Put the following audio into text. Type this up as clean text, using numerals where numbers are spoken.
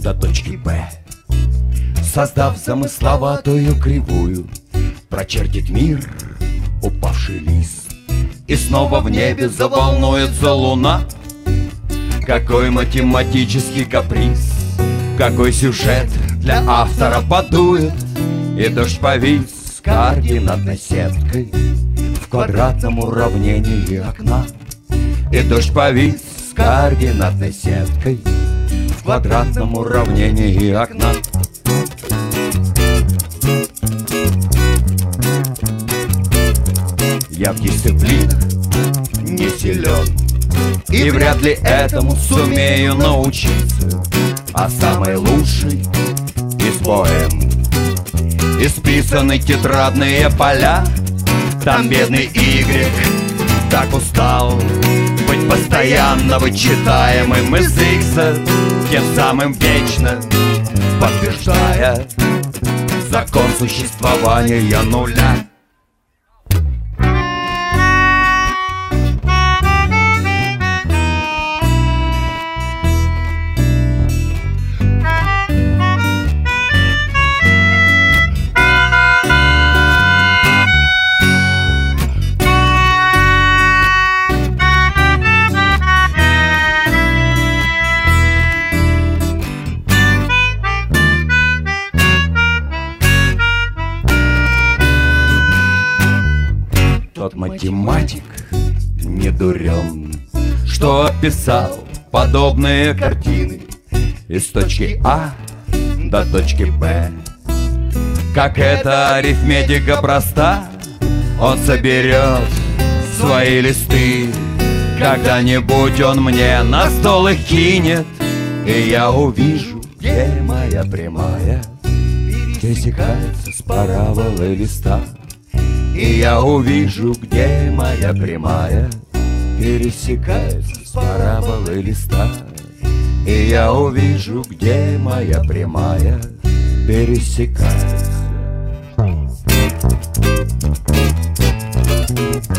до точки Б. Создав замысловатую кривую, прочертит мир упавший лист. И снова в небе заволнуется луна. Какой математический каприз, какой сюжет для автора подует. И дождь повис координатной сеткой в квадратном уравнении окна. И дождь повис координатной сеткой в квадратном уравнении окна. Я в дисциплинах не силен и вряд ли этому сумею научиться. А самый лучший из поэм исписаны тетрадные поля. Там бедный Y так устал быть постоянно вычитаемым из Икса, тем самым вечно подтверждая закон существования нуля. Тот математик не дурен, что описал подобные картины из точки А до точки Б. Как эта арифметика проста, он соберет свои листы. Когда-нибудь он мне на стол их кинет, и я увижу, где моя прямая пересекается с параболой листа. И я увижу, где моя прямая пересекается с параболой листа. И я увижу, где моя прямая пересекается.